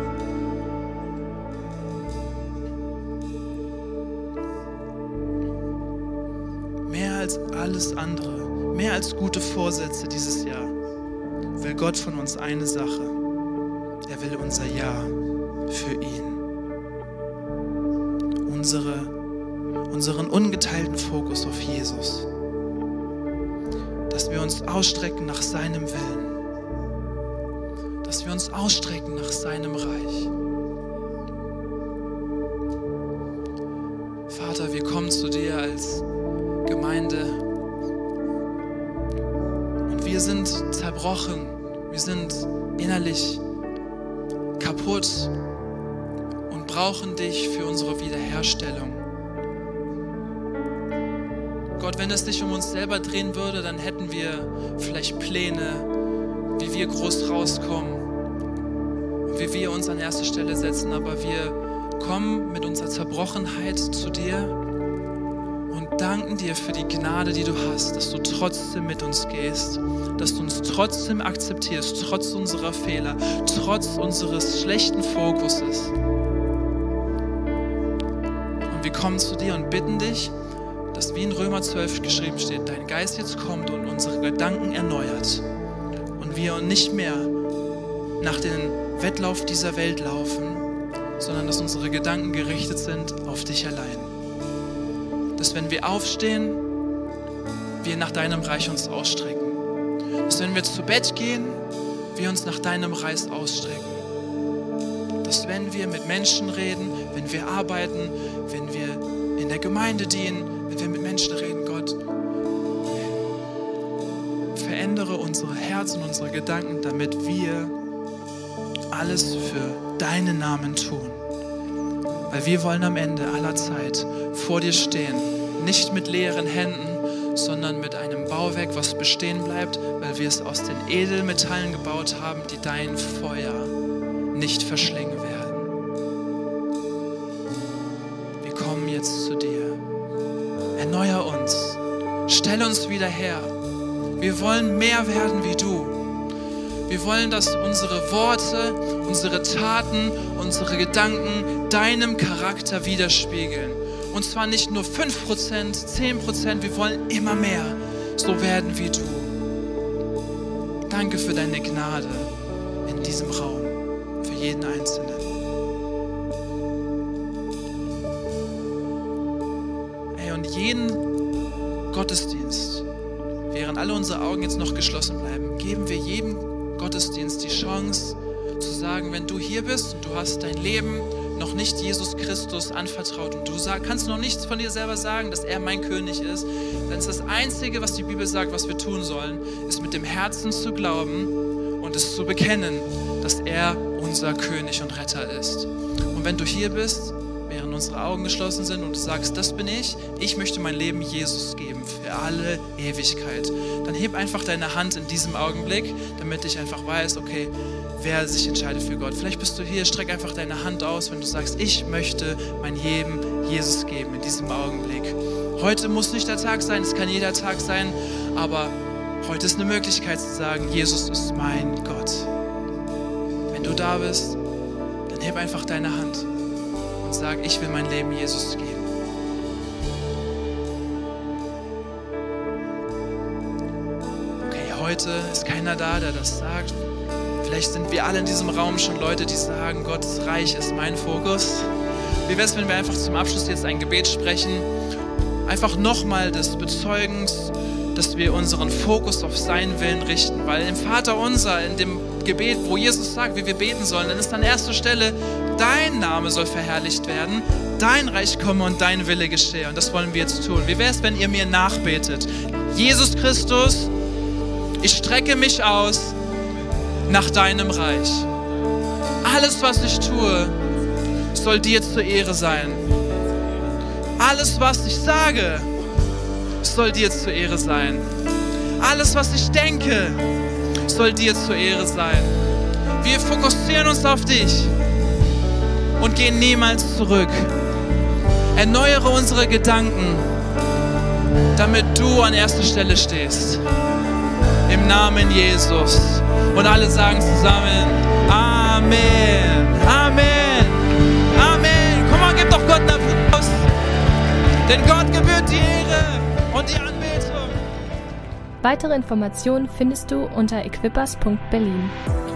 Mehr als alles andere, mehr als gute Vorsätze dieses Jahr, will Gott von uns eine Sache. Er will unser Ja für ihn. Unsere, unseren ungeteilten Fokus auf Jesus. Dass wir uns ausstrecken nach seinem Willen. Dass wir uns ausstrecken nach seinem Reich. Vater, wir kommen zu dir als Gemeinde und wir sind zerbrochen, wir sind innerlich kaputt und brauchen dich für unsere Wiederherstellung. Gott, wenn es sich um uns selber drehen würde, dann hätten wir vielleicht Pläne, wie wir groß rauskommen und wie wir uns an erste Stelle setzen, aber wir kommen mit unserer Zerbrochenheit zu dir und danken dir für die Gnade, die du hast, dass du trotzdem mit uns gehst, dass du uns trotzdem akzeptierst, trotz unserer Fehler, trotz unseres schlechten Fokuses. wir kommen zu dir und bitten dich, dass wie in Römer zwölf geschrieben steht, dein Geist jetzt kommt und unsere Gedanken erneuert und wir nicht mehr nach dem Wettlauf dieser Welt laufen, sondern dass unsere Gedanken gerichtet sind auf dich allein. Dass wenn wir aufstehen, wir nach deinem Reich uns ausstrecken. Dass wenn wir zu Bett gehen, wir uns nach deinem Reich ausstrecken. Dass wenn wir mit Menschen reden, wenn wir arbeiten, wenn wir in der Gemeinde dienen, wenn wir mit Menschen reden, Gott, verändere unsere Herzen, unsere Gedanken, damit wir alles für deinen Namen tun. Weil wir wollen am Ende aller Zeit vor dir stehen, nicht mit leeren Händen, sondern mit einem Bauwerk, was bestehen bleibt, weil wir es aus den Edelmetallen gebaut haben, die dein Feuer nicht verschlingen werden. Wir kommen jetzt zu dir. Erneuer uns. Stell uns wieder her. Wir wollen mehr werden wie du. Wir wollen, dass unsere Worte, unsere Taten, unsere Gedanken deinem Charakter widerspiegeln. Und zwar nicht nur fünf Prozent, zehn Prozent, wir wollen immer mehr so werden wie du. Danke für deine Gnade in diesem Raum, für jeden Einzelnen. Ey, und jeden Gottesdienst, während alle unsere Augen jetzt noch geschlossen bleiben, geben wir jedem Gottesdienst die Chance zu sagen, wenn du hier bist und du hast dein Leben noch nicht Jesus Christus anvertraut und du sag, kannst noch nichts von dir selber sagen, dass er mein König ist, dann ist das Einzige, was die Bibel sagt, was wir tun sollen, ist mit dem Herzen zu glauben und es zu bekennen, dass er unser König und Retter ist. Und wenn du hier bist, während unsere Augen geschlossen sind und du sagst, das bin ich, ich möchte mein Leben Jesus geben für alle Ewigkeit, dann heb einfach deine Hand in diesem Augenblick, damit ich einfach weiß, okay, wer sich entscheidet für Gott. Vielleicht bist du hier, streck einfach deine Hand aus, wenn du sagst, ich möchte mein Leben Jesus geben in diesem Augenblick. Heute muss nicht der Tag sein, es kann jeder Tag sein, aber heute ist eine Möglichkeit zu sagen, Jesus ist mein Gott. Wenn du da bist, dann heb einfach deine Hand und sag, ich will mein Leben Jesus geben. Okay, heute ist keiner da, der das sagt. Vielleicht sind wir alle in diesem Raum schon Leute, die sagen, Gottes Reich ist mein Fokus. Wie wäre es, wenn wir einfach zum Abschluss jetzt ein Gebet sprechen? Einfach nochmal des Bezeugens, dass wir unseren Fokus auf seinen Willen richten. Weil im Vater unser, in dem Gebet, wo Jesus sagt, wie wir beten sollen, dann ist an erster Stelle, dein Name soll verherrlicht werden, dein Reich komme und dein Wille geschehe. Und das wollen wir jetzt tun. Wie wäre es, wenn ihr mir nachbetet? Jesus Christus, ich strecke mich aus nach deinem Reich. Alles, was ich tue, soll dir zur Ehre sein. Alles, was ich sage, soll dir zur Ehre sein. Alles, was ich denke, soll dir zur Ehre sein. Wir fokussieren uns auf dich und gehen niemals zurück. Erneuere unsere Gedanken, damit du an erster Stelle stehst. Im Namen Jesus. Und alle sagen zusammen, Amen, Amen, Amen. Komm mal, gib doch Gott einen Applaus. Denn Gott gebührt die Ehre und die Anbetung. Weitere Informationen findest du unter equippers punkt berlin.